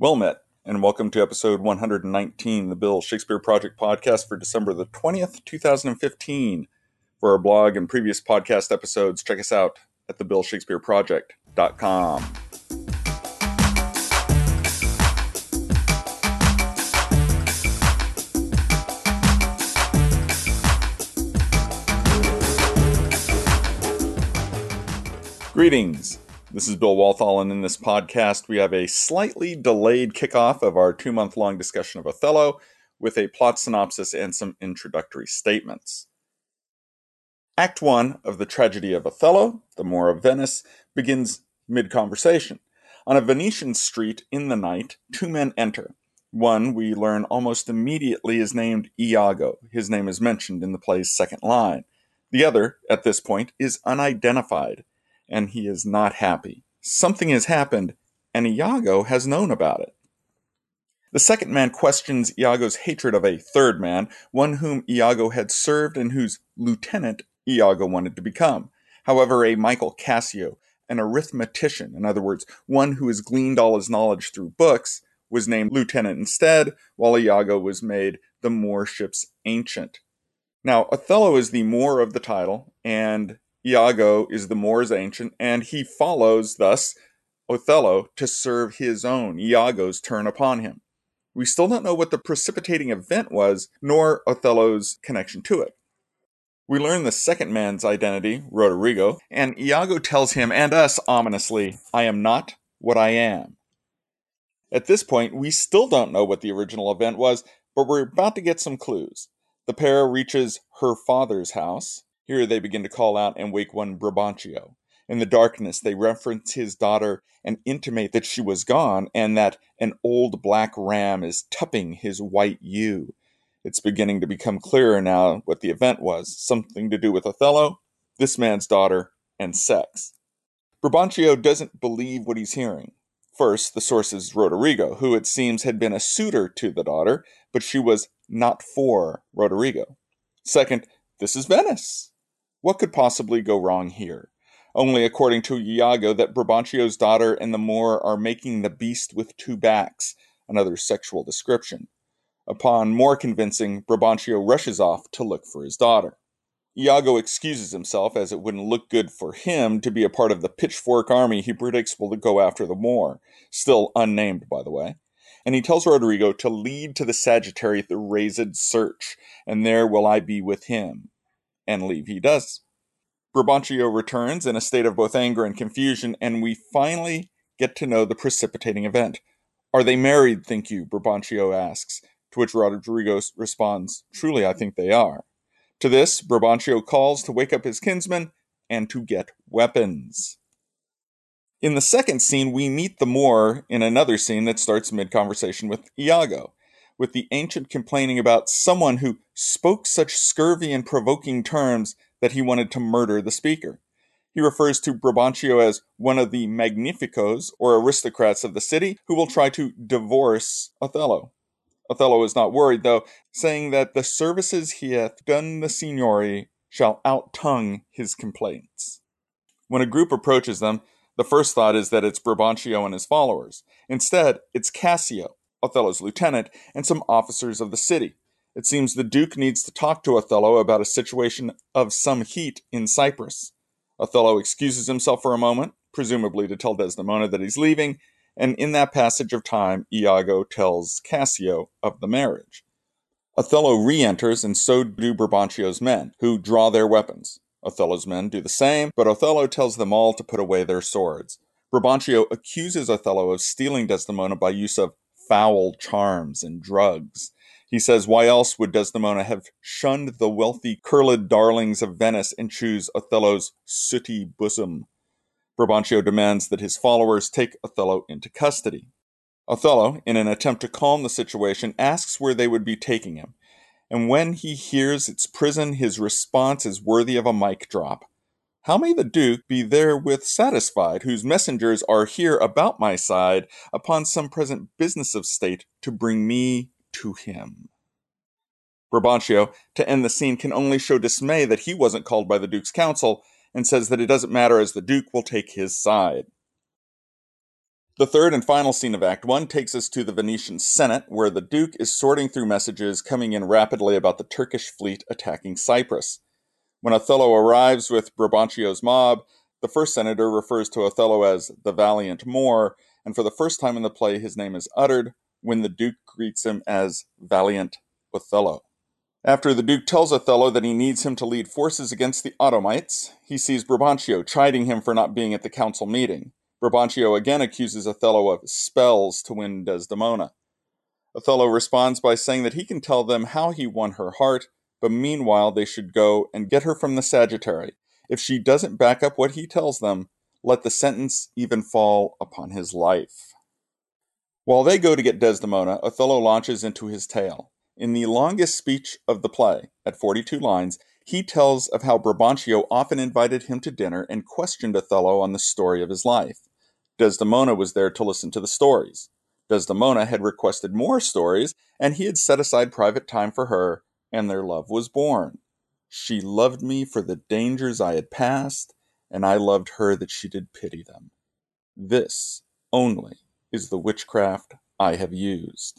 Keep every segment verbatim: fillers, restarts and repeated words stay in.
Well met, and welcome to episode one hundred nineteen, the Bill Shakespeare Project podcast for December the twentieth, two thousand fifteen. For our blog and previous podcast episodes, check us out at the bill shakespeare project dot com. Greetings. This is Bill Walthall, and in this podcast, we have a slightly delayed kickoff of our two-month-long discussion of Othello with a plot synopsis and some introductory statements. Act one of the tragedy of Othello, The Moor of Venice, begins mid-conversation. On a Venetian street in the night, two men enter. One, we learn almost immediately, is named Iago. His name is mentioned in the play's second line. The other, at this point, is unidentified, and he is not happy. Something has happened, and Iago has known about it. The second man questions Iago's hatred of a third man, one whom Iago had served and whose lieutenant Iago wanted to become. However, a Michael Cassio, an arithmetician, in other words, one who has gleaned all his knowledge through books, was named lieutenant instead, while Iago was made the Moor ship's ancient. Now, Othello is the Moor of the title, and Iago is the Moor's ancient, and he follows, thus, Othello to serve his own, Iago's turn upon him. We still don't know what the precipitating event was, nor Othello's connection to it. We learn the second man's identity, Roderigo, and Iago tells him and us ominously, "I am not what I am." At this point, we still don't know what the original event was, but we're about to get some clues. The pair reaches her father's house. Here they begin to call out and wake one Brabantio. In the darkness, they reference his daughter and intimate that she was gone and that an old black ram is tupping his white ewe. It's beginning to become clearer now what the event was. Something to do with Othello, this man's daughter, and sex. Brabantio doesn't believe what he's hearing. First, the source is Roderigo, who it seems had been a suitor to the daughter, but she was not for Roderigo. Second, this is Venice. What could possibly go wrong here? Only according to Iago that Brabantio's daughter and the Moor are making the beast with two backs, another sexual description. Upon more convincing, Brabantio rushes off to look for his daughter. Iago excuses himself, as it wouldn't look good for him to be a part of the pitchfork army he predicts will go after the Moor, still unnamed, by the way. And he tells Roderigo to lead to the Sagittary the raised search, and there will I be with him. And leave he does. Brabantio returns in a state of both anger and confusion, and we finally get to know the precipitating event. "Are they married, think you?" Brabantio asks, to which Roderigo responds, "Truly, I think they are." To this, Brabantio calls to wake up his kinsman and to get weapons. In the second scene, we meet the Moor in another scene that starts mid-conversation with Iago, with the ancient complaining about someone who spoke such scurvy and provoking terms that he wanted to murder the speaker. He refers to Brabantio as one of the magnificos, or aristocrats of the city, who will try to divorce Othello. Othello is not worried, though, saying that the services he hath done the signori shall out-tongue his complaints. When a group approaches them, the first thought is that it's Brabantio and his followers. Instead, it's Cassio, Othello's lieutenant, and some officers of the city. It seems the Duke needs to talk to Othello about a situation of some heat in Cyprus. Othello excuses himself for a moment, presumably to tell Desdemona that he's leaving, and in that passage of time, Iago tells Cassio of the marriage. Othello re-enters, and so do Brabantio's men, who draw their weapons. Othello's men do the same, but Othello tells them all to put away their swords. Brabantio accuses Othello of stealing Desdemona by use of foul charms and drugs. He says, why else would Desdemona have shunned the wealthy curled darlings of Venice and choose Othello's sooty bosom? Brabantio demands that his followers take Othello into custody. Othello, in an attempt to calm the situation, asks where they would be taking him. And when he hears it's prison, his response is worthy of a mic drop. How may the Duke be therewith satisfied, whose messengers are here about my side, upon some present business of state, to bring me to him? Brabantio, to end the scene, can only show dismay that he wasn't called by the Duke's counsel, and says that it doesn't matter as the Duke will take his side. The third and final scene of Act One takes us to the Venetian Senate, where the Duke is sorting through messages coming in rapidly about the Turkish fleet attacking Cyprus. When Othello arrives with Brabantio's mob, the first senator refers to Othello as the valiant Moor, and for the first time in the play his name is uttered when the Duke greets him as valiant Othello. After the Duke tells Othello that he needs him to lead forces against the Ottomites, he sees Brabantio chiding him for not being at the council meeting. Brabantio again accuses Othello of spells to win Desdemona. Othello responds by saying that he can tell them how he won her heart, but meanwhile they should go and get her from the Sagittary. If she doesn't back up what he tells them, let the sentence even fall upon his life. While they go to get Desdemona, Othello launches into his tale. In the longest speech of the play, at forty-two lines, he tells of how Brabantio often invited him to dinner and questioned Othello on the story of his life. Desdemona was there to listen to the stories. Desdemona had requested more stories, and he had set aside private time for her, and their love was born. She loved me for the dangers I had passed, and I loved her that she did pity them. This only is the witchcraft I have used.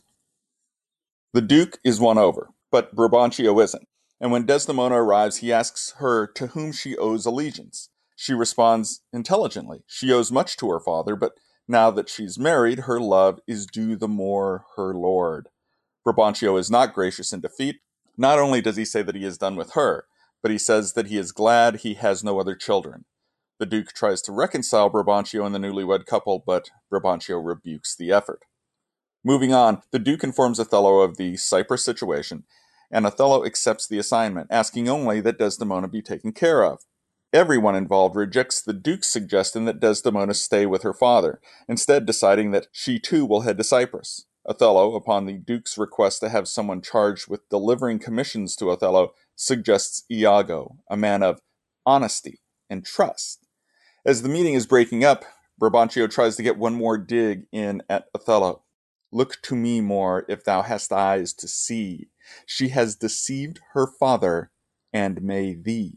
The Duke is won over, but Brabantio isn't, and when Desdemona arrives, he asks her to whom she owes allegiance. She responds intelligently. She owes much to her father, but now that she's married, her love is due the more her lord. Brabantio is not gracious in defeat. Not only does he say that he is done with her, but he says that he is glad he has no other children. The Duke tries to reconcile Brabantio and the newlywed couple, but Brabantio rebukes the effort. Moving on, the Duke informs Othello of the Cyprus situation, and Othello accepts the assignment, asking only that Desdemona be taken care of. Everyone involved rejects the Duke's suggestion that Desdemona stay with her father, instead deciding that she too will head to Cyprus. Othello, upon the Duke's request to have someone charged with delivering commissions to Othello, suggests Iago, a man of honesty and trust. As the meeting is breaking up, Brabantio tries to get one more dig in at Othello. Look to me more if thou hast eyes to see. She has deceived her father, and may thee.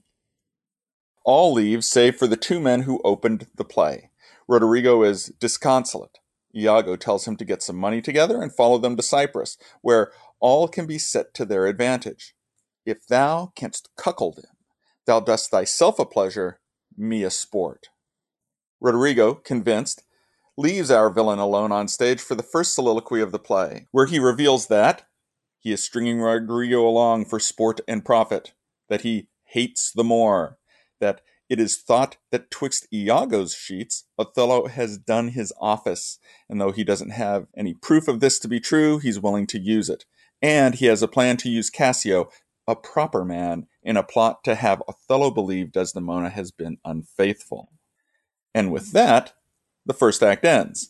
All leave save for the two men who opened the play. Roderigo is disconsolate. Iago tells him to get some money together and follow them to Cyprus, where all can be set to their advantage. If thou canst cuckold him, thou dost thyself a pleasure, me a sport. Roderigo, convinced, leaves our villain alone on stage for the first soliloquy of the play, where he reveals that he is stringing Roderigo along for sport and profit, that he hates the Moor, that it is thought that twixt Iago's sheets, Othello has done his office, and though he doesn't have any proof of this to be true, he's willing to use it. And he has a plan to use Cassio, a proper man, in a plot to have Othello believe Desdemona has been unfaithful. And with that, the first act ends.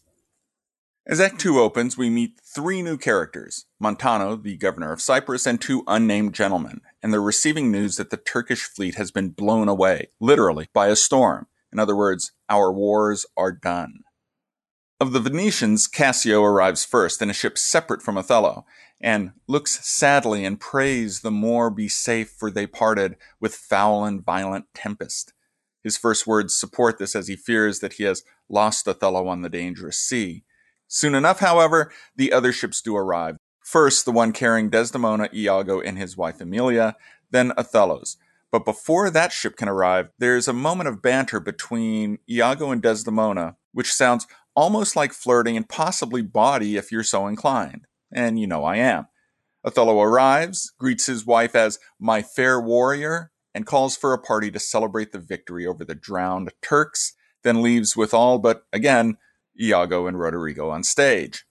As Act Two opens, we meet three new characters, Montano, the governor of Cyprus, and two unnamed gentlemen, and they're receiving news that the Turkish fleet has been blown away, literally, by a storm. In other words, our wars are done. Of the Venetians, Cassio arrives first in a ship separate from Othello, and looks sadly and prays the Moor be safe, for they parted with foul and violent tempest. His first words support this as he fears that he has lost Othello on the dangerous sea. Soon enough, however, the other ships do arrive. First, the one carrying Desdemona, Iago, and his wife Emilia, then Othello's. But before that ship can arrive, there's a moment of banter between Iago and Desdemona, which sounds almost like flirting and possibly bawdy if you're so inclined. And you know I am. Othello arrives, greets his wife as my fair warrior, and calls for a party to celebrate the victory over the drowned Turks, then leaves with all but, again, Iago and Roderigo on stage.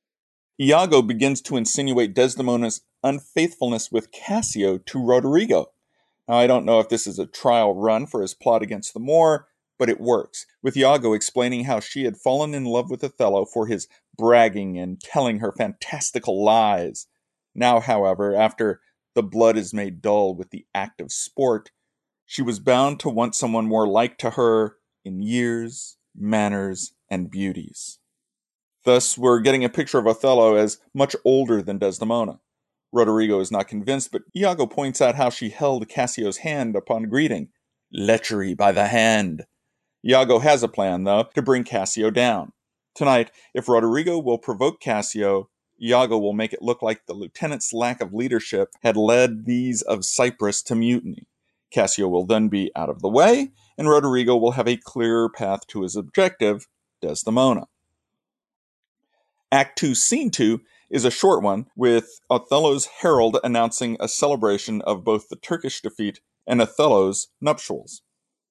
Iago begins to insinuate Desdemona's unfaithfulness with Cassio to Roderigo. Now, I don't know if this is a trial run for his plot against the Moor, but it works, with Iago explaining how she had fallen in love with Othello for his bragging and telling her fantastical lies. Now, however, after the blood is made dull with the act of sport, she was bound to want someone more like to her in years, manners, and beauties. Thus, we're getting a picture of Othello as much older than Desdemona. Roderigo is not convinced, but Iago points out how she held Cassio's hand upon greeting. Lechery by the hand. Iago has a plan, though, to bring Cassio down. Tonight, if Roderigo will provoke Cassio, Iago will make it look like the lieutenant's lack of leadership had led these of Cyprus to mutiny. Cassio will then be out of the way, and Roderigo will have a clearer path to his objective, Desdemona. Act two, Scene two is a short one, with Othello's herald announcing a celebration of both the Turkish defeat and Othello's nuptials.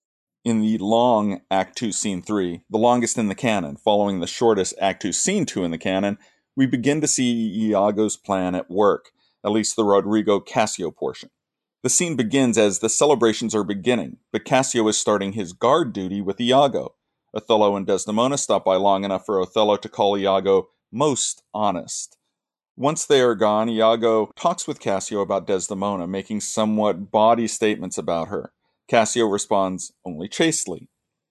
In the long Act two, Scene three, the longest in the canon, following the shortest Act two, Scene two in the canon, we begin to see Iago's plan at work, at least the Roderigo-Cassio portion. The scene begins as the celebrations are beginning, but Cassio is starting his guard duty with Iago. Othello and Desdemona stop by long enough for Othello to call Iago most honest. Once they are gone, Iago talks with Cassio about Desdemona, making somewhat bawdy statements about her. Cassio responds only chastely.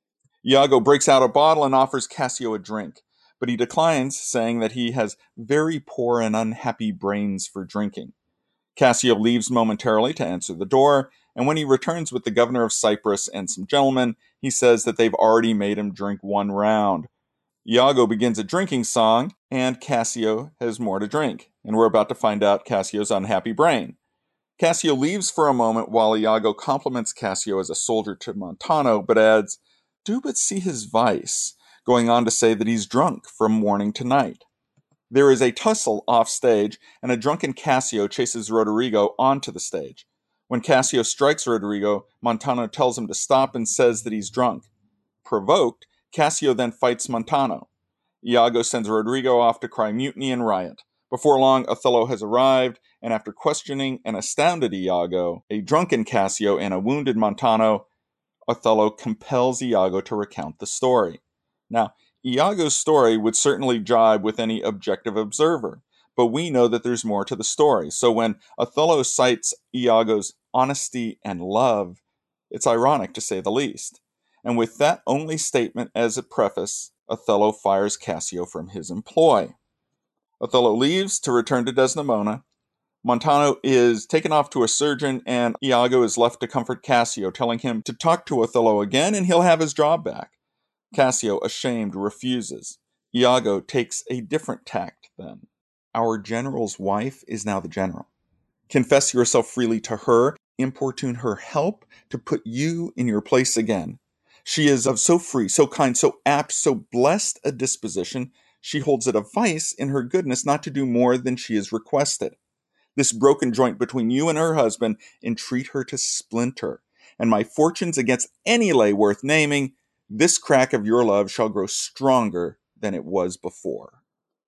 Iago breaks out a bottle and offers Cassio a drink, but he declines, saying that he has very poor and unhappy brains for drinking. Cassio leaves momentarily to answer the door, and when he returns with the governor of Cyprus and some gentlemen, he says that they've already made him drink one round. Iago begins a drinking song, and Cassio has more to drink, and we're about to find out Cassio's unhappy brain. Cassio leaves for a moment while Iago compliments Cassio as a soldier to Montano, but adds, "Do but see his vice," going on to say that he's drunk from morning to night. There is a tussle off stage, and a drunken Cassio chases Roderigo onto the stage. When Cassio strikes Roderigo, Montano tells him to stop and says that he's drunk. Provoked, Cassio then fights Montano. Iago sends Roderigo off to cry mutiny and riot. Before long, Othello has arrived, and after questioning an astounded Iago, a drunken Cassio, and a wounded Montano, Othello compels Iago to recount the story. Now, Iago's story would certainly jibe with any objective observer, but we know that there's more to the story. So when Othello cites Iago's honesty and love, it's ironic to say the least. And with that only statement as a preface, Othello fires Cassio from his employ. Othello leaves to return to Desdemona. Montano is taken off to a surgeon, and Iago is left to comfort Cassio, telling him to talk to Othello again and he'll have his job back. Cassio, ashamed, refuses. Iago takes a different tact then. Our general's wife is now the general. Confess yourself freely to her, importune her help to put you in your place again. She is of so free, so kind, so apt, so blessed a disposition, she holds it a vice in her goodness not to do more than she is requested. This broken joint between you and her husband, entreat her to splinter, and my fortunes against any lay worth naming, this crack of your love shall grow stronger than it was before.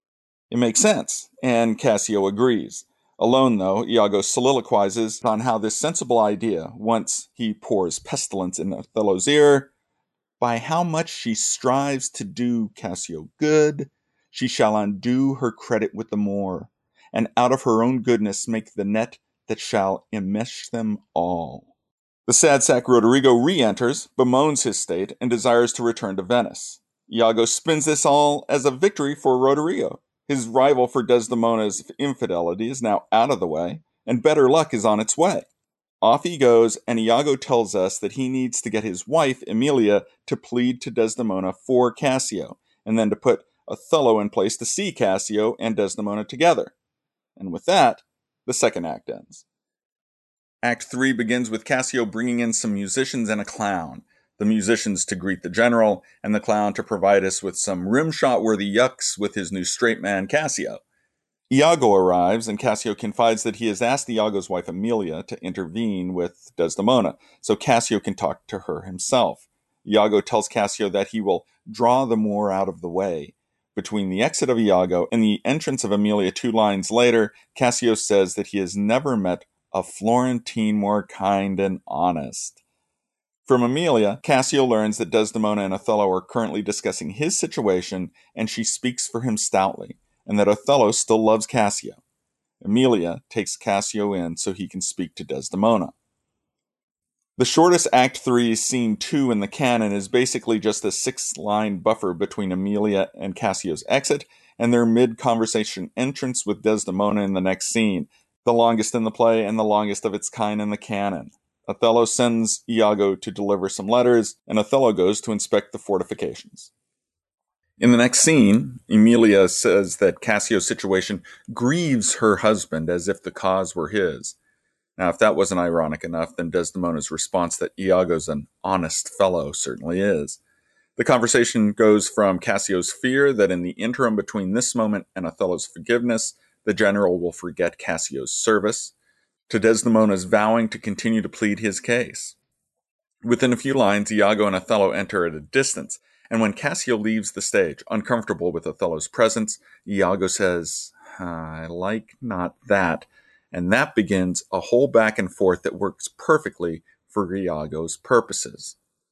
It makes sense, and Cassio agrees. Alone, though, Iago soliloquizes on how this sensible idea, once he pours pestilence in Othello's ear, by how much she strives to do Cassio good, she shall undo her credit with the more, and out of her own goodness make the net that shall enmesh them all. The sad sack Roderigo re-enters, bemoans his state, and desires to return to Venice. Iago spins this all as a victory for Roderigo. His rival for Desdemona's infidelity is now out of the way, and better luck is on its way. Off he goes, and Iago tells us that he needs to get his wife, Emilia, to plead to Desdemona for Cassio, and then to put Othello in place to see Cassio and Desdemona together. And with that, the second act ends. Act three begins with Cassio bringing in some musicians and a clown. The musicians to greet the general, and the clown to provide us with some rimshot-worthy yucks with his new straight man, Cassio. Iago arrives, and Cassio confides that he has asked Iago's wife Emilia to intervene with Desdemona, so Cassio can talk to her himself. Iago tells Cassio that he will draw the Moor out of the way. Between the exit of Iago and the entrance of Emilia two lines later, Cassio says that he has never met a Florentine more kind and honest. From Emilia, Cassio learns that Desdemona and Othello are currently discussing his situation, and she speaks for him stoutly, and that Othello still loves Cassio. Emilia takes Cassio in so he can speak to Desdemona. The shortest Act three, Scene two in the canon is basically just a six-line buffer between Emilia and Cassio's exit and their mid-conversation entrance with Desdemona in the next scene, the longest in the play and the longest of its kind in the canon. Othello sends Iago to deliver some letters, and Othello goes to inspect the fortifications. In the next scene, Emilia says that Cassio's situation grieves her husband as if the cause were his. Now, if that wasn't ironic enough, then Desdemona's response that Iago's an honest fellow certainly is. The conversation goes from Cassio's fear that in the interim between this moment and Othello's forgiveness, the general will forget Cassio's service, to Desdemona's vowing to continue to plead his case. Within a few lines, Iago and Othello enter at a distance, and when Cassio leaves the stage, uncomfortable with Othello's presence, Iago says, I like not that, and that begins a whole back and forth that works perfectly for Iago's purposes.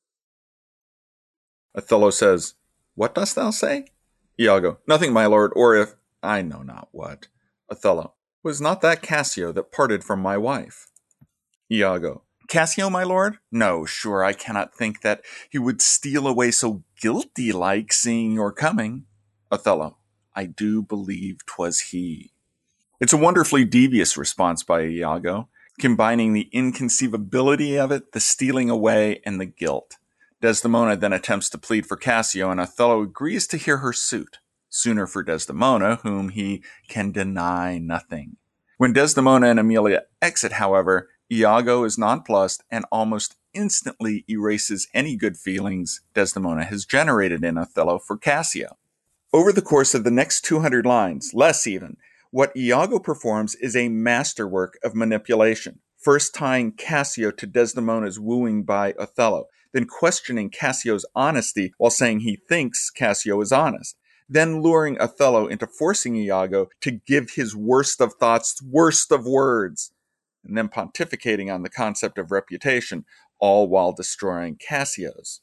Othello says, What dost thou say? Iago, Nothing, my lord, or if I know not what. Othello, Was not that Cassio that parted from my wife? Iago, Cassio, my lord? No, sure, I cannot think that he would steal away so guilty-like, seeing your coming. Othello, I do believe 'twas he. It's a wonderfully devious response by Iago, combining the inconceivability of it, the stealing away, and the guilt. Desdemona then attempts to plead for Cassio, and Othello agrees to hear her suit, sooner for Desdemona, whom he can deny nothing. When Desdemona and Emilia exit, however, Iago is nonplussed and almost instantly erases any good feelings Desdemona has generated in Othello for Cassio. Over the course of the next two hundred lines, less even, what Iago performs is a masterwork of manipulation, first tying Cassio to Desdemona's wooing by Othello, then questioning Cassio's honesty while saying he thinks Cassio is honest, then luring Othello into forcing Iago to give his worst of thoughts, worst of words, and then pontificating on the concept of reputation, all while destroying Cassio's.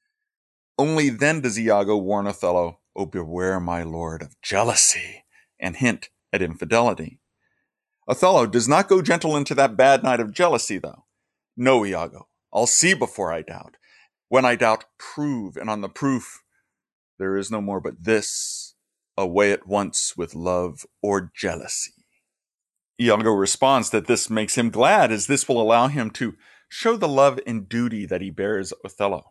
Only then does Iago warn Othello, Oh, beware, my lord, of jealousy, and hint at infidelity. Othello does not go gentle into that bad night of jealousy, though. No, Iago, I'll see before I doubt. When I doubt, prove, and on the proof, there is no more but this, away at once with love or jealousy. Iago responds that this makes him glad, as this will allow him to show the love and duty that he bears Othello.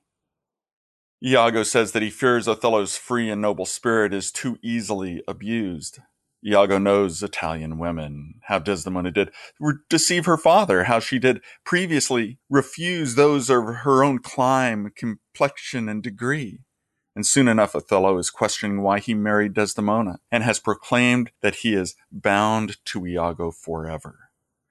Iago says that he fears Othello's free and noble spirit is too easily abused. Iago knows Italian women, how Desdemona did re- deceive her father, how she did previously refuse those of her own clime, complexion, and degree. And soon enough, Othello is questioning why he married Desdemona, and has proclaimed that he is bound to Iago forever.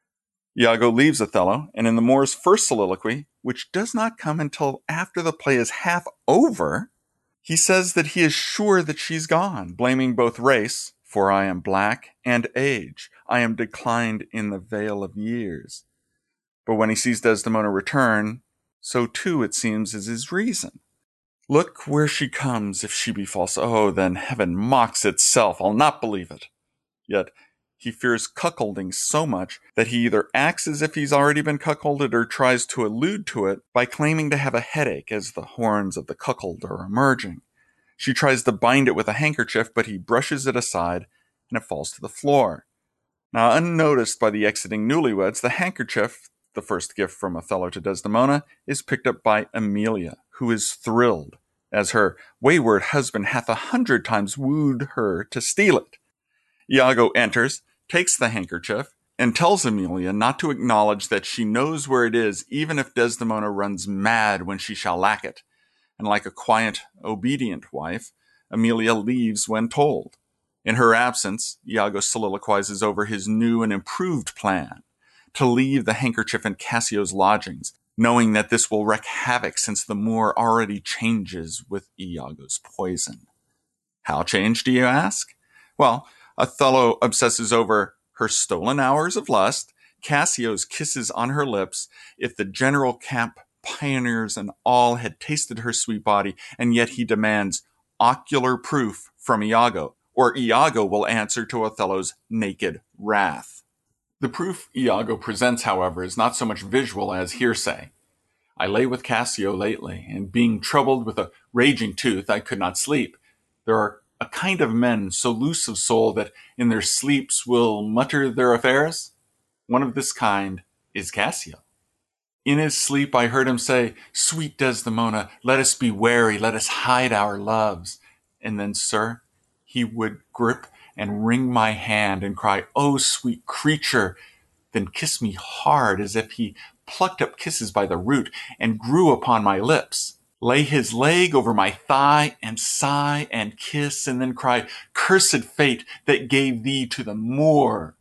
Iago leaves Othello, and in the Moor's first soliloquy, which does not come until after the play is half over, he says that he is sure that she's gone, blaming both race, for I am black, and age. I am declined in the vale of years. But when he sees Desdemona return, so too, it seems, is his reason. Look where she comes, if she be false. Oh, then heaven mocks itself. I'll not believe it. Yet he fears cuckolding so much that he either acts as if he's already been cuckolded or tries to allude to it by claiming to have a headache as the horns of the cuckold are emerging. She tries to bind it with a handkerchief, but he brushes it aside and it falls to the floor. Now, unnoticed by the exiting newlyweds, the handkerchief, the first gift from Othello to Desdemona, is picked up by Emilia, who is thrilled, as her wayward husband hath a hundred times wooed her to steal it. Iago enters, takes the handkerchief, and tells Emilia not to acknowledge that she knows where it is, even if Desdemona runs mad when she shall lack it. And like a quiet, obedient wife, Emilia leaves when told. In her absence, Iago soliloquizes over his new and improved plan, to leave the handkerchief in Cassio's lodgings, knowing that this will wreak havoc since the Moor already changes with Iago's poison. How changed, do you ask? Well, Othello obsesses over her stolen hours of lust, Cassio's kisses on her lips, if the general camp pioneers and all had tasted her sweet body, and yet he demands ocular proof from Iago, or Iago will answer to Othello's naked wrath. The proof Iago presents, however, is not so much visual as hearsay. I lay with Cassio lately, and being troubled with a raging tooth, I could not sleep. There are a kind of men so loose of soul that in their sleeps will mutter their affairs. One of this kind is Cassio. In his sleep I heard him say, Sweet Desdemona, let us be wary, let us hide our loves. and then, sir, he would grip and wring my hand and cry, "Oh, sweet creature," then kiss me hard as if he plucked up kisses by the root and grew upon my lips, lay his leg over my thigh and sigh and kiss, and then cry, "Cursed fate that gave thee to the Moor."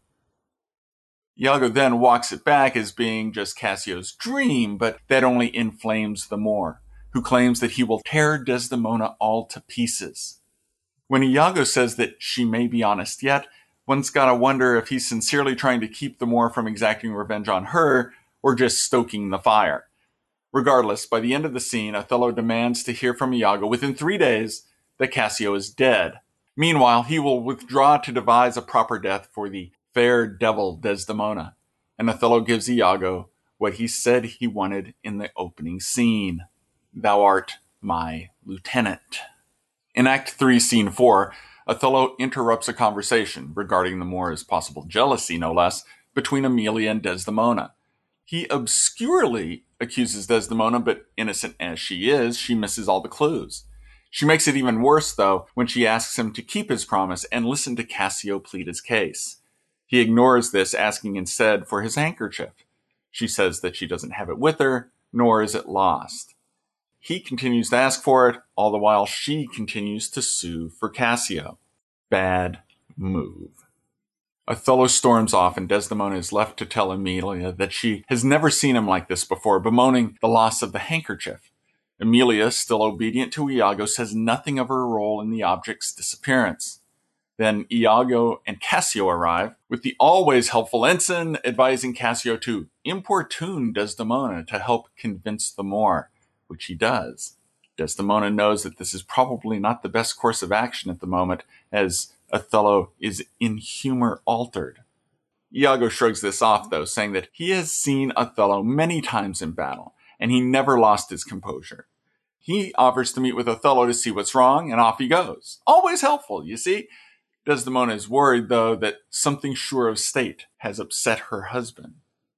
Iago then walks it back as being just Cassio's dream, but that only inflames the Moor, who claims that he will tear Desdemona all to pieces. When Iago says that she may be honest yet, one's gotta wonder if he's sincerely trying to keep the Moor from exacting revenge on her, or just stoking the fire. Regardless, by the end of the scene, Othello demands to hear from Iago within three days that Cassio is dead. Meanwhile, he will withdraw to devise a proper death for the fair devil Desdemona, and Othello gives Iago what he said he wanted in the opening scene: "Thou art my lieutenant." In Act three, Scene four, Othello interrupts a conversation regarding the Moor's possible jealousy, no less, between Emilia and Desdemona. He obscurely accuses Desdemona, but innocent as she is, she misses all the clues. She makes it even worse, though, when she asks him to keep his promise and listen to Cassio plead his case. He ignores this, asking instead for his handkerchief. She says that she doesn't have it with her, nor is it lost. He continues to ask for it, all the while she continues to sue for Cassio. Bad move. Othello storms off, and Desdemona is left to tell Emilia that she has never seen him like this before, bemoaning the loss of the handkerchief. Emilia, still obedient to Iago, says nothing of her role in the object's disappearance. Then Iago and Cassio arrive, with the always helpful ensign advising Cassio to importune Desdemona to help convince the Moor, which he does. Desdemona knows that this is probably not the best course of action at the moment, as Othello is in humor altered. Iago shrugs this off, though, saying that he has seen Othello many times in battle, and he never lost his composure. He offers to meet with Othello to see what's wrong, and off he goes. Always helpful, you see. Desdemona is worried, though, that something sure of state has upset her husband.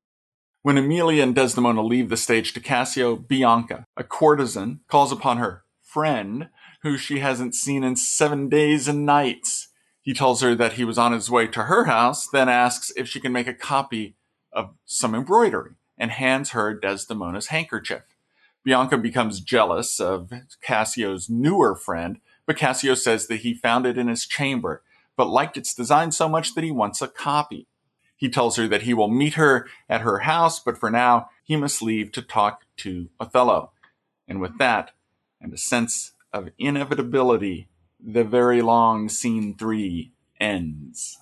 When Emilia and Desdemona leave the stage to Cassio, Bianca, a courtesan, calls upon her friend, who she hasn't seen in seven days and nights. He tells her that he was on his way to her house, then asks if she can make a copy of some embroidery, and hands her Desdemona's handkerchief. Bianca becomes jealous of Cassio's newer friend, but Cassio says that he found it in his chamber, but liked its design so much that he wants a copy. He tells her that he will meet her at her house, but for now, he must leave to talk to Othello. And with that, and a sense of inevitability, the very long Scene three ends.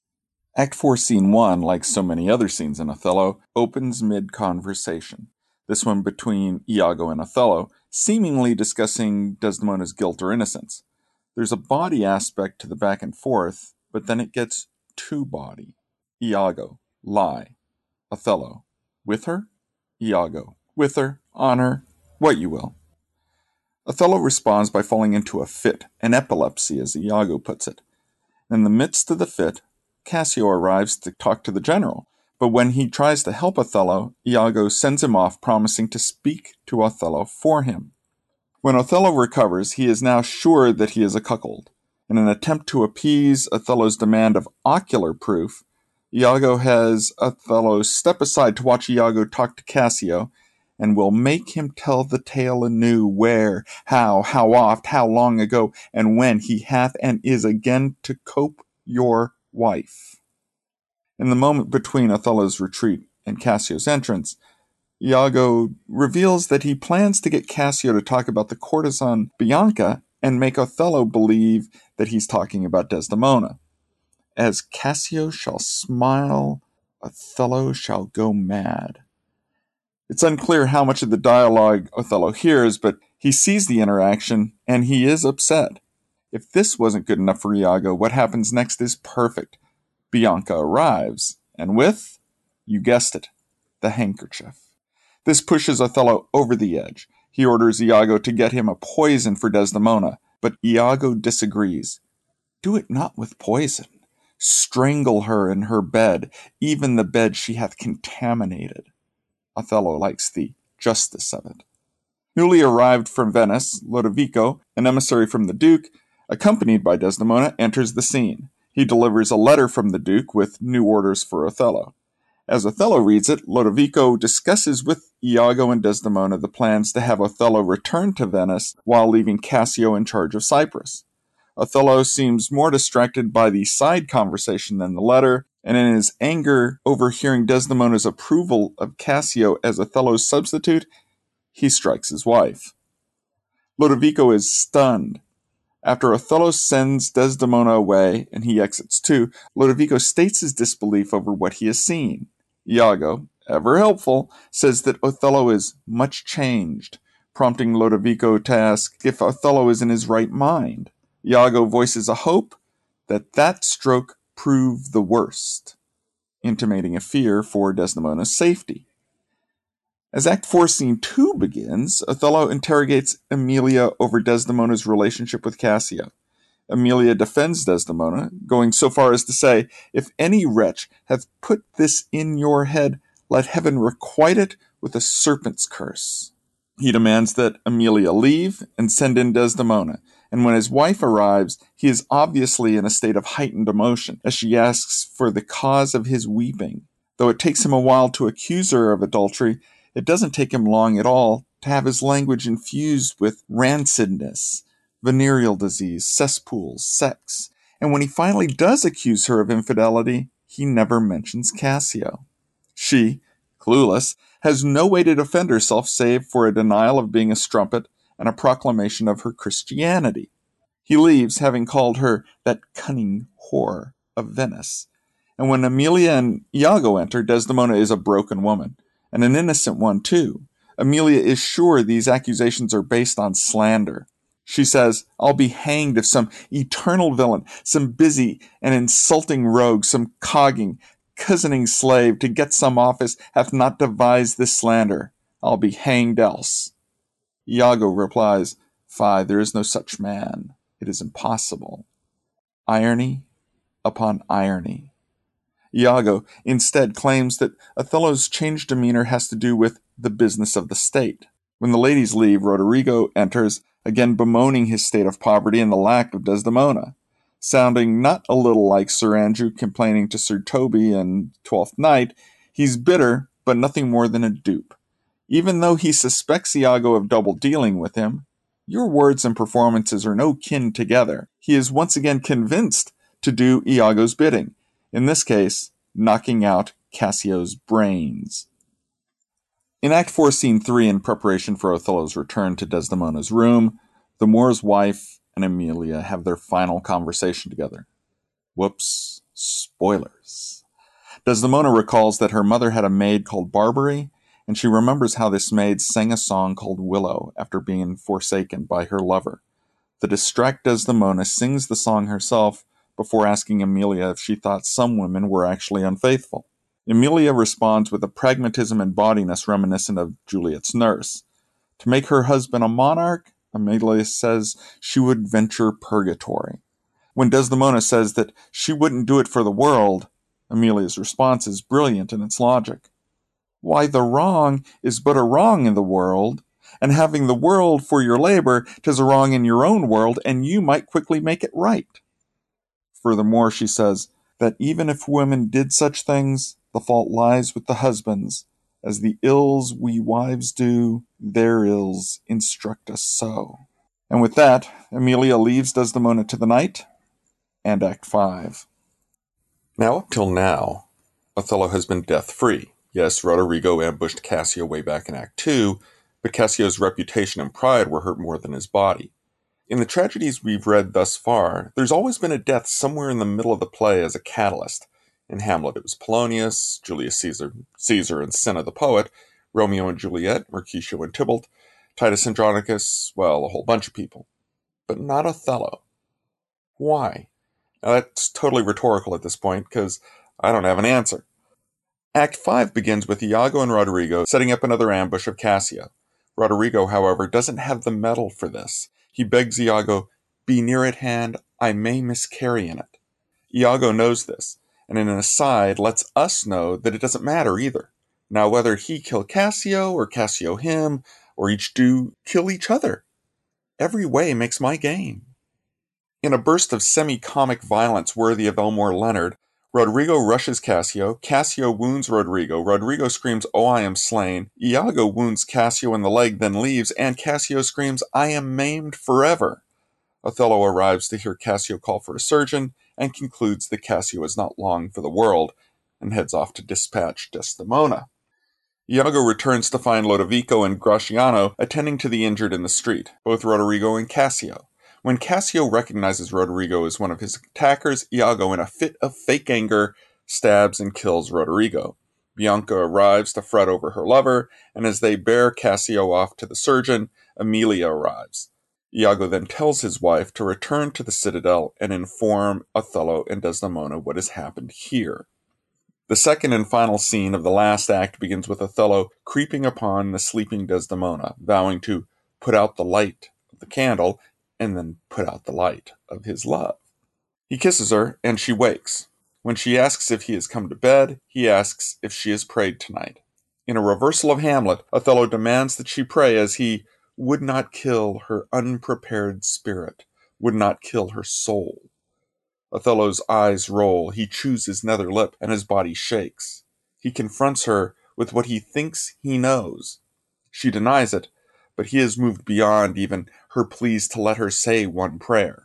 Act four, Scene one, like so many other scenes in Othello, opens mid-conversation. This one between Iago and Othello, seemingly discussing Desdemona's guilt or innocence. There's a body aspect to the back and forth, but then it gets too body. Iago, lie. Othello, with her? Iago, with her, on her, what you will. Othello responds by falling into a fit, an epilepsy, as Iago puts it. In the midst of the fit, Cassio arrives to talk to the general, but when he tries to help Othello, Iago sends him off, promising to speak to Othello for him. When Othello recovers, he is now sure that he is a cuckold. In an attempt to appease Othello's demand of ocular proof, Iago has Othello step aside to watch Iago talk to Cassio, and will make him tell the tale anew, where, how, how oft, how long ago, and when he hath and is again to cope your wife. In the moment between Othello's retreat and Cassio's entrance, Iago reveals that he plans to get Cassio to talk about the courtesan Bianca and make Othello believe that he's talking about Desdemona. As Cassio shall smile, Othello shall go mad. It's unclear how much of the dialogue Othello hears, but he sees the interaction, and he is upset. If this wasn't good enough for Iago, what happens next is perfect. Bianca arrives, and with, you guessed it, the handkerchief. This pushes Othello over the edge. He orders Iago to get him a poison for Desdemona, but Iago disagrees. Do it not with poison. Strangle her in her bed, even the bed she hath contaminated. Othello likes the justice of it. Newly arrived from Venice, Lodovico, an emissary from the Duke, accompanied by Desdemona, enters the scene. He delivers a letter from the Duke with new orders for Othello. As Othello reads it, Lodovico discusses with Iago and Desdemona the plans to have Othello return to Venice while leaving Cassio in charge of Cyprus. Othello seems more distracted by the side conversation than the letter, and in his anger over hearing Desdemona's approval of Cassio as Othello's substitute, he strikes his wife. Lodovico is stunned. After Othello sends Desdemona away, and he exits too, Lodovico states his disbelief over what he has seen. Iago, ever helpful, says that Othello is much changed, prompting Lodovico to ask if Othello is in his right mind. Iago voices a hope that that stroke prove the worst, intimating a fear for Desdemona's safety. As Act four, Scene two begins, Othello interrogates Emilia over Desdemona's relationship with Cassio. Emilia defends Desdemona, going so far as to say, "If any wretch hath put this in your head, let heaven requite it with a serpent's curse." He demands that Emilia leave and send in Desdemona, and when his wife arrives, he is obviously in a state of heightened emotion, as she asks for the cause of his weeping. Though it takes him a while to accuse her of adultery, it doesn't take him long at all to have his language infused with rancidness, venereal disease, cesspools, sex, and when he finally does accuse her of infidelity, he never mentions Cassio. She, clueless, has no way to defend herself save for a denial of being a strumpet and a proclamation of her Christianity. He leaves, having called her that cunning whore of Venice. And when Emilia and Iago enter, Desdemona is a broken woman, and an innocent one too. Emilia is sure these accusations are based on slander. She says, "I'll be hanged if some eternal villain, some busy and insulting rogue, some cogging, cozening slave to get some office hath not devised this slander. I'll be hanged else." Iago replies, "Fie, there is no such man. It is impossible." Irony upon irony. Iago instead claims that Othello's changed demeanor has to do with the business of the state. When the ladies leave, Roderigo enters, again bemoaning his state of poverty and the lack of Desdemona, sounding not a little like Sir Andrew complaining to Sir Toby in Twelfth Night. He's bitter, but nothing more than a dupe. Even though he suspects Iago of double-dealing with him, your words and performances are no kin together. He is once again convinced to do Iago's bidding, in this case, knocking out Cassio's brains. In Act four, Scene three, in preparation for Othello's return to Desdemona's room, the Moor's wife and Emilia have their final conversation together. Whoops. Spoilers. Desdemona recalls that her mother had a maid called Barbary, and she remembers how this maid sang a song called Willow after being forsaken by her lover. The distracted Desdemona sings the song herself before asking Emilia if she thought some women were actually unfaithful. Emilia responds with a pragmatism and bawdiness reminiscent of Juliet's nurse. To make her husband a monarch, Emilia says she would venture purgatory. When Desdemona says that she wouldn't do it for the world, Emilia's response is brilliant in its logic. Why, the wrong is but a wrong in the world, and having the world for your labor, 'tis a wrong in your own world, and you might quickly make it right. Furthermore, she says that even if women did such things, the fault lies with the husbands, as the ills we wives do, their ills instruct us so. And with that, Emilia leaves Desdemona to the night, and Act five. Now, up till now, Othello has been death-free. Yes, Roderigo ambushed Cassio way back in Act two, but Cassio's reputation and pride were hurt more than his body. In the tragedies we've read thus far, there's always been a death somewhere in the middle of the play as a catalyst. In Hamlet, it was Polonius, Julius Caesar, Caesar and Cinna the poet, Romeo and Juliet, Mercutio and Tybalt, Titus Andronicus, well, a whole bunch of people. But not Othello. Why? Now that's totally rhetorical at this point, because I don't have an answer. Act five begins with Iago and Roderigo setting up another ambush of Cassio. Roderigo, however, doesn't have the mettle for this. He begs Iago, "Be near at hand, I may miscarry in it." Iago knows this, and in an aside lets us know that it doesn't matter either. Now whether he kill Cassio, or Cassio him, or each do kill each other, every way makes my game. In a burst of semi-comic violence worthy of Elmore Leonard, Rodrigo rushes Cassio, Cassio wounds Rodrigo, Rodrigo screams, "Oh, I am slain," Iago wounds Cassio in the leg, then leaves, and Cassio screams, "I am maimed forever." Othello arrives to hear Cassio call for a surgeon, and concludes that Cassio is not long for the world, and heads off to dispatch Desdemona. Iago returns to find Lodovico and Gratiano attending to the injured in the street, both Rodrigo and Cassio. When Cassio recognizes Rodrigo as one of his attackers, Iago, in a fit of fake anger, stabs and kills Rodrigo. Bianca arrives to fret over her lover, and as they bear Cassio off to the surgeon, Emilia arrives. Iago then tells his wife to return to the citadel and inform Othello and Desdemona what has happened here. The second and final scene of the last act begins with Othello creeping upon the sleeping Desdemona, vowing to put out the light of the candle and then put out the light of his love. He kisses her, and she wakes. When she asks if he has come to bed, he asks if she has prayed tonight. In a reversal of Hamlet, Othello demands that she pray, as he would not kill her unprepared spirit, would not kill her soul. Othello's eyes roll, he chews his nether lip, and his body shakes. He confronts her with what he thinks he knows. She denies it, but he has moved beyond even her pleas to let her say one prayer.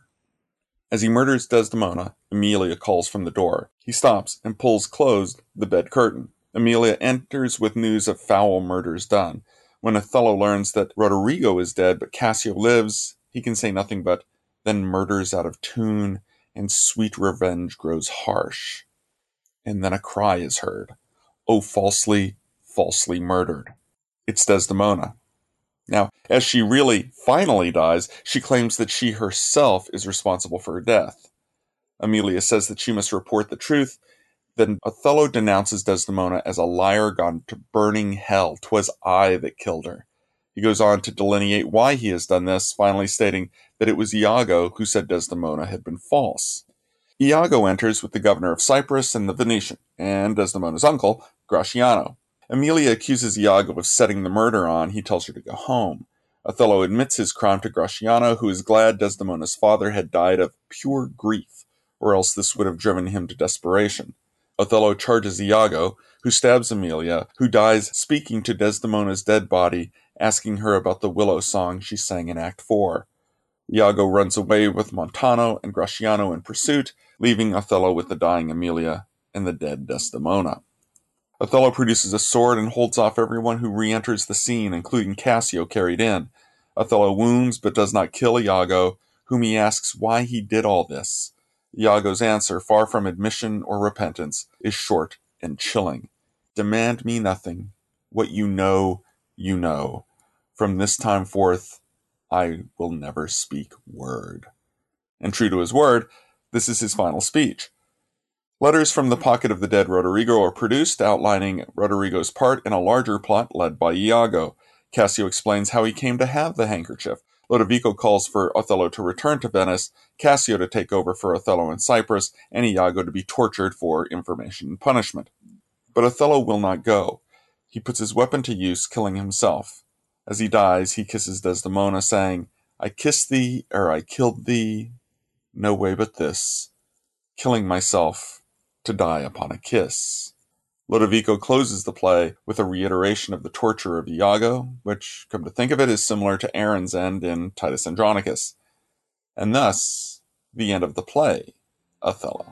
As he murders Desdemona, Emilia calls from the door. He stops and pulls closed the bed curtain. Emilia enters with news of foul murders done. When Othello learns that Roderigo is dead but Cassio lives, he can say nothing but, "Then murder's out of tune, and sweet revenge grows harsh." And then a cry is heard. "Oh, falsely, falsely murdered." It's Desdemona. Now, as she really finally dies, she claims that she herself is responsible for her death. Emilia says that she must report the truth. Then Othello denounces Desdemona as a liar gone to burning hell. "'Twas I that killed her." He goes on to delineate why he has done this, finally stating that it was Iago who said Desdemona had been false. Iago enters with the governor of Cyprus and the Venetian, and Desdemona's uncle, Gratiano. Emilia accuses Iago of setting the murder on. He tells her to go home. Othello admits his crime to Gratiano, who is glad Desdemona's father had died of pure grief, or else this would have driven him to desperation. Othello charges Iago, who stabs Emilia, who dies speaking to Desdemona's dead body, asking her about the willow song she sang in Act four. Iago runs away with Montano and Gratiano in pursuit, leaving Othello with the dying Emilia and the dead Desdemona. Othello produces a sword and holds off everyone who re-enters the scene, including Cassio carried in. Othello wounds but does not kill Iago, whom he asks why he did all this. Iago's answer, far from admission or repentance, is short and chilling. "Demand me nothing. What you know, you know. From this time forth, I will never speak word." And true to his word, this is his final speech. Letters from the pocket of the dead Roderigo are produced, outlining Roderigo's part in a larger plot led by Iago. Cassio explains how he came to have the handkerchief. Lodovico calls for Othello to return to Venice, Cassio to take over for Othello in Cyprus, and Iago to be tortured for information and punishment. But Othello will not go. He puts his weapon to use, killing himself. As he dies, he kisses Desdemona, saying, "I kissed thee ere I killed thee, no way but this, killing myself to die upon a kiss." Lodovico closes the play with a reiteration of the torture of Iago, which, come to think of it, is similar to Aaron's end in Titus Andronicus. And thus, the end of the play, Othello.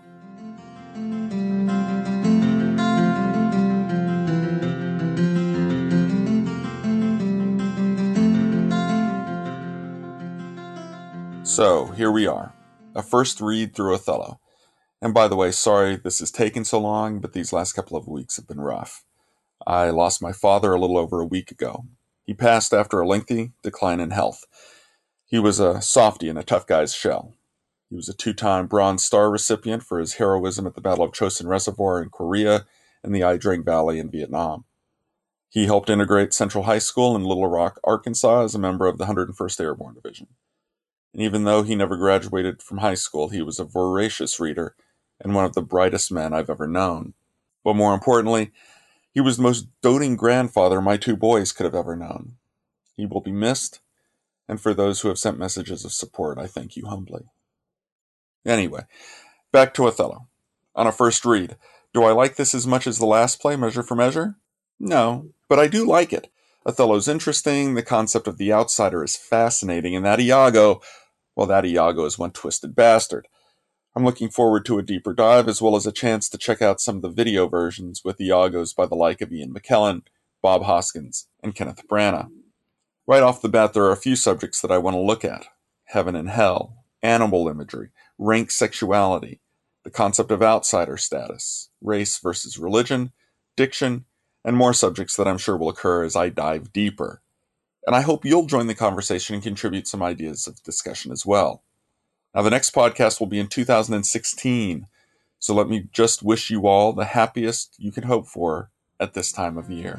So, here we are, a first read through Othello. And by the way, sorry this has taken so long, but these last couple of weeks have been rough. I lost my father a little over a week ago. He passed after a lengthy decline in health. He was a softy in a tough guy's shell. He was a two-time Bronze Star recipient for his heroism at the Battle of Chosin Reservoir in Korea and the Ai Drang Valley in Vietnam. He helped integrate Central High School in Little Rock, Arkansas as a member of the one hundred first Airborne Division. And even though he never graduated from high school, he was a voracious reader and one of the brightest men I've ever known. But more importantly, he was the most doting grandfather my two boys could have ever known. He will be missed, and for those who have sent messages of support, I thank you humbly. Anyway, back to Othello. On a first read, do I like this as much as the last play, Measure for Measure? No, but I do like it. Othello's interesting, the concept of the outsider is fascinating, and that Iago, well, that Iago is one twisted bastard. I'm looking forward to a deeper dive, as well as a chance to check out some of the video versions with Iagos by the like of Ian McKellen, Bob Hoskins, and Kenneth Branagh. Right off the bat, there are a few subjects that I want to look at. Heaven and hell, animal imagery, rank sexuality, the concept of outsider status, race versus religion, diction, and more subjects that I'm sure will occur as I dive deeper. And I hope you'll join the conversation and contribute some ideas of discussion as well. Now, the next podcast will be in two thousand sixteen, so let me just wish you all the happiest you can hope for at this time of year.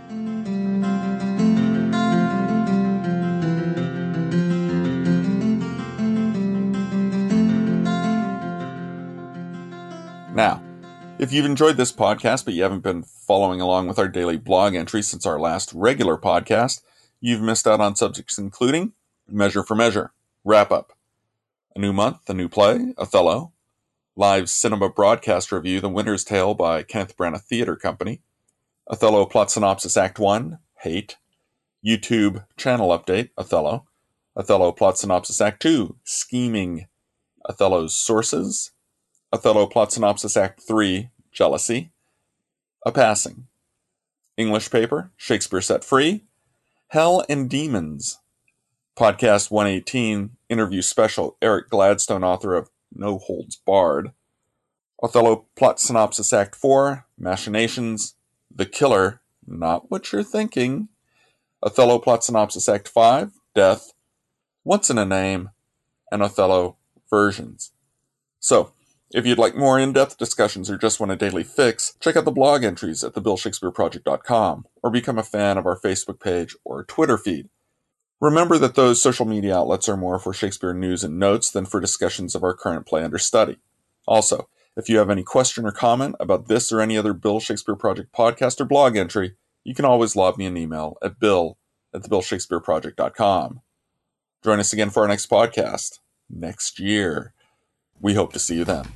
Now, if you've enjoyed this podcast but you haven't been following along with our daily blog entries since our last regular podcast, you've missed out on subjects including Measure for Measure, Wrap Up, A New Month, A New Play, Othello, Live Cinema Broadcast Review, The Winter's Tale by Kenneth Branagh Theatre Company, Othello Plot Synopsis Act one, Hate, YouTube Channel Update, Othello, Othello Plot Synopsis Act two, Scheming, Othello's Sources, Othello Plot Synopsis Act three, Jealousy, A Passing, English Paper, Shakespeare Set Free, Hell and Demons, Podcast one eighteen, Interview Special, Eric Gladstone, author of No Holds Barred, Othello Plot Synopsis Act four, Machinations, The Killer, Not What You're Thinking, Othello Plot Synopsis Act five, Death, What's in a Name, and Othello Versions. So, if you'd like more in-depth discussions or just want a daily fix, check out the blog entries at the bill shakespeare project dot com or become a fan of our Facebook page or Twitter feed. Remember that those social media outlets are more for Shakespeare news and notes than for discussions of our current play under study. Also, if you have any question or comment about this or any other Bill Shakespeare Project podcast or blog entry, you can always lob me an email at bill at the bill shakespeare project dot com. Join us again for our next podcast next year. We hope to see you then.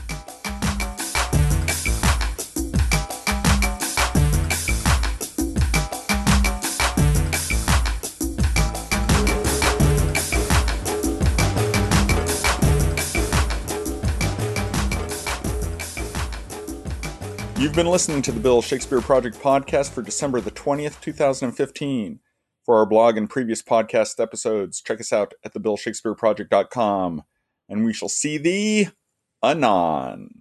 You've been listening to the Bill Shakespeare Project podcast for December the twentieth, twenty fifteen. For our blog and previous podcast episodes, check us out at the bill shakespeare project dot com. And we shall see thee anon.